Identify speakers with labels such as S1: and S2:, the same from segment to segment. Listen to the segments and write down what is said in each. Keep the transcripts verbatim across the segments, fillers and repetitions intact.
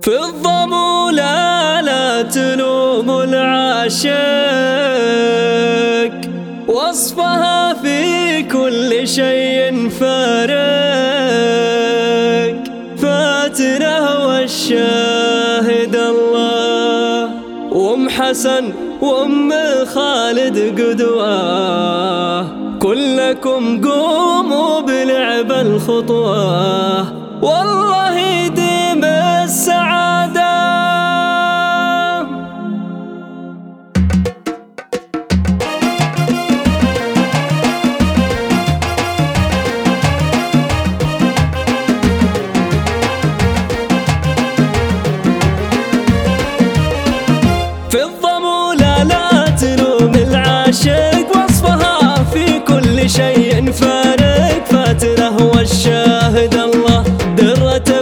S1: في الضمولة لا تلوم العاشق، وصفها في كل شيء فارق، فاتنه والشاهد الله. وام حسن وام خالد قدوة، كلكم قوموا بلعب الخطوة، والله يديم السعادة. في الضمولة لا تلوم العاشق، وصفها في كل شيء فارق، فاتنه والشاهد الله. درة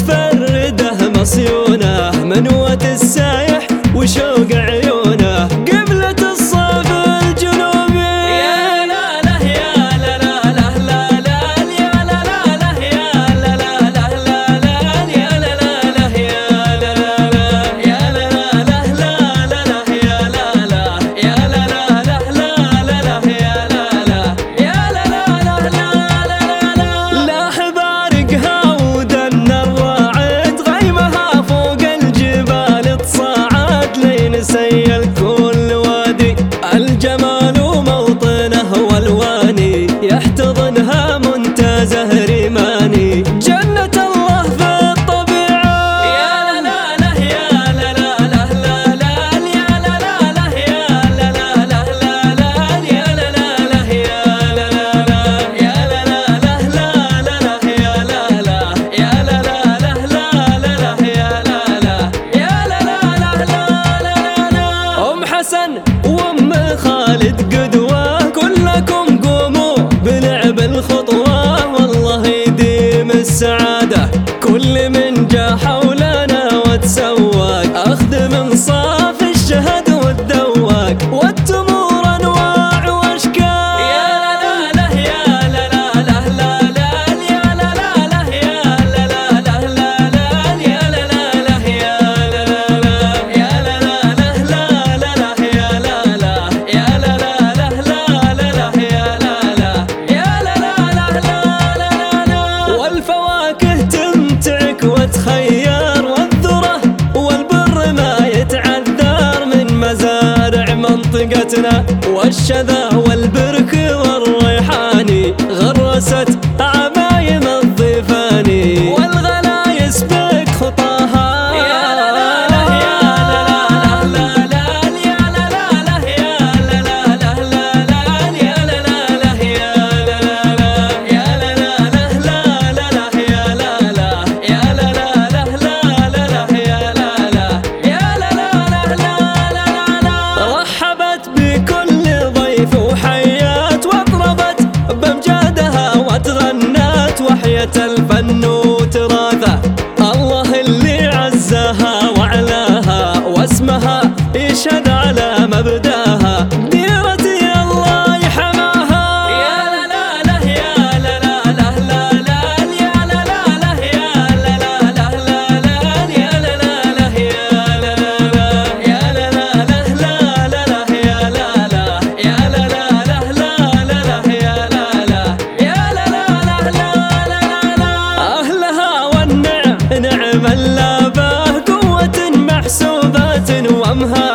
S1: متفردة مصيونة، منوة السايح وشوق عيونه، قبلة الصف الجنوبي. يا لا لا يا لا لا لا لا لا يا لا لا لا يا لا لا لا لا لا يا لا لا لا يا لا لا لا يا لا لا لا لا لا يا لا لا يا لا لا لا لا لا يا لا لا يا لا لا لا لا لا. لاح بارقها ودن الراعد، غيمها فوق الجبال تصاعد، لين سيل كل وادي. الجمال موطنه والواني، يحتضنها منتزه ريماني، جنة الله في الطبيعة. يا لا لا لا يا لا لا لا لا لا يا لا لا لا يا لا لا لا لا لا يا لا لا لا يا لا لا لا يا لا لا لا لا لا يا لا لا يا لا لا لا لا لا يا لا لا يا لا لا لا لا لا. أم حسن وأم خالد قدوة، كلكم قوموا بلعب الخطوة، والله يديم السعادة. كل من جا حولنا وتسوق، أخذ من صاف الشهد والذواق، والتمور أنواع وأشكال. يا لا لا لا يا لا لا لا لا لا يا لا لا لا يا لا لا لا لا لا يا لا لا لا يا لا لا لا يا لا لا لا لا لا يا لا لا يا لا لا لا لا لا يا لا لا يا لا لا لا لا لا. والفواكه تمتعك وتخير، والذرة والبر ما يتعذر، من مزارع منطقتنا والشذا والبرك والريحاني، غرست عمايم الضيفاني، والغلا يسبق خطاها. يا لا لا لا يا لا لا لا لا يا لا لا لا يا لا لا لا لا يا لا لا لا يا لا لا لا يا لا لا لا لا لا يا لا لا يا لا لا لا لا لا يا لا لا يا لا لا لا لا لا. رحبت بكل ضيف وحيات، واطربت بامجادها وتغنت، وحيت الفن وتراثه، الله اللي عزها وعلاها، واسمها يشهد على مبداها، ديرتي الله يحماها. يا لا لا لا يا لا لا لا لا لا يا لا لا لا يا لا لا لا لا لا يا لا لا لا يا لا لا لا يا لا لا لا لا لا يا لا لا يا لا لا لا لا لا يا لا لا يا لا لا لا لا لا. أهلها والنعم نعم اللابه، قوة محسوبة وامها